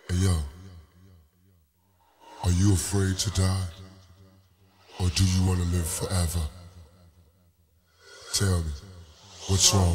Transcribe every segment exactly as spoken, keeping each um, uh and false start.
Hey yo, are you afraid to die? Or do you want to live forever? Tell me, what's wrong?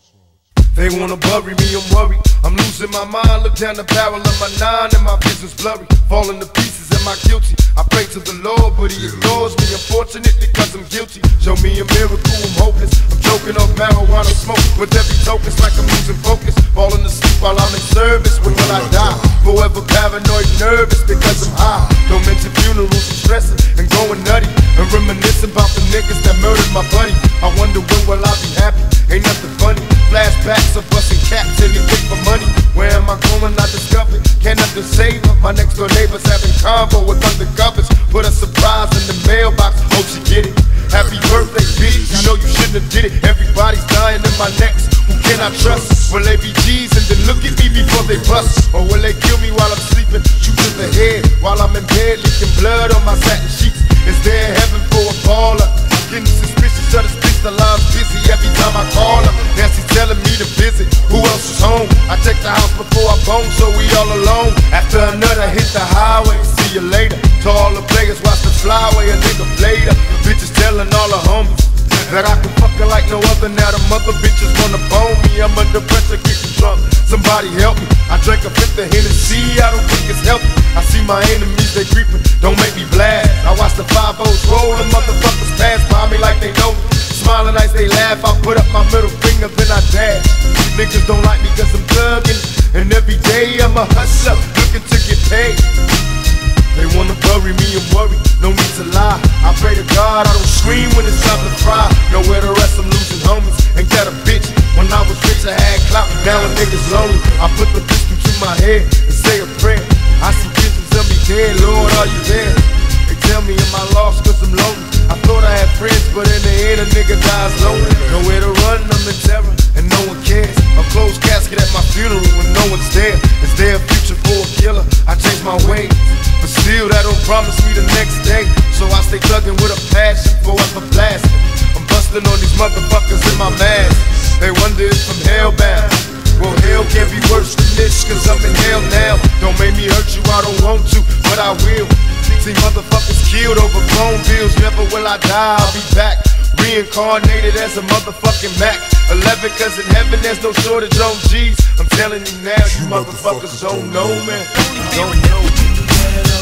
They wanna bury me, I'm worried. I'm losing my mind, look down the barrel of my nine and my vision's blurry. Falling to pieces, am I guilty? I pray to the Lord, but he ignores me, unfortunately, cause I'm guilty. Show me a miracle, I'm hopeless. I'm choking off marijuana smoke. With every token, it's like I'm losing focus. Falling asleep while I'm in service, when will I die? Forever paranoid, nervous, because I'm high. Don't mention funerals, I'm stressing and going nutty. And reminiscing about the niggas that murdered my buddy. I wonder when will I be happy? Ain't nothing funny. Flashbacks of busting caps, anything for money. Where am I going? I discovered. Can't nothing save her. My next door neighbors having convo with undercovers. Put a surprise in the mailbox. Hope she get it. Happy birthday, bitch. You know you shouldn't have did it. Everybody's dying in my necks. Who can I trust? Will they be G's and then look at me before they bust? Or will they kill me while I'm sleeping? Shoot to the head while I'm in bed, leaking blood on my satin sheets. Is there heaven for a baller? Getting suspicious of this bitch, the line's busy every time I call her. Nancy telling me to visit, who else is home? I check the house before I bone, so we all alone. After another hit the highway, see you later. To all the players, watch the flyway, a nigga played her. Bitches telling all the homies that I can fuck her like no other. Now the mother bitches wanna bone me, I'm under pressure getting drunk. Somebody help me, I drank a fifth of Hennessy, I don't think it's healthy. I see my enemies, they creeping, don't make me blast. I watch the five O's roll, the motherfuckers pass by me like they know me. Smiling as they laugh, I put up my middle finger, then I dash. Niggas don't like me cause I'm thuggin', and every day I'm a hustler, looking to get paid. They wanna bury me, I'm worried, no need to lie. I pray to God I don't scream when it's time to fry. Nowhere to rest, I'm losing homies, and got a bitch. When I was rich I had clout, now a nigga's lonely. I put the pistol to my head and say a prayer. I see visions of me dead, Lord, are you there? They tell me am I lost cause I'm lonely. I thought I had friends, but in the end a nigga dies lonely. Nowhere to run, I'm in terror, and no one cares. A closed casket at my funeral when no one's there. Is there a future for a killer? I changed my ways, but still that don't promise me the next day. So I stay thuggin' with a passion for everlasting. I'm bustin' on these motherfuckers in my mask. They wonder if I'm hellbound. Well, hell can't be worse than this, cause I'm in hell now. Don't make me hurt you, I don't want to, but I will. See motherfuckers killed over phone bills. Never will I die, I'll be back, reincarnated as a motherfucking Mac eleven, cause in heaven there's no shortage on G's. I'm telling you now, you motherfuckers don't know, man. Don't know.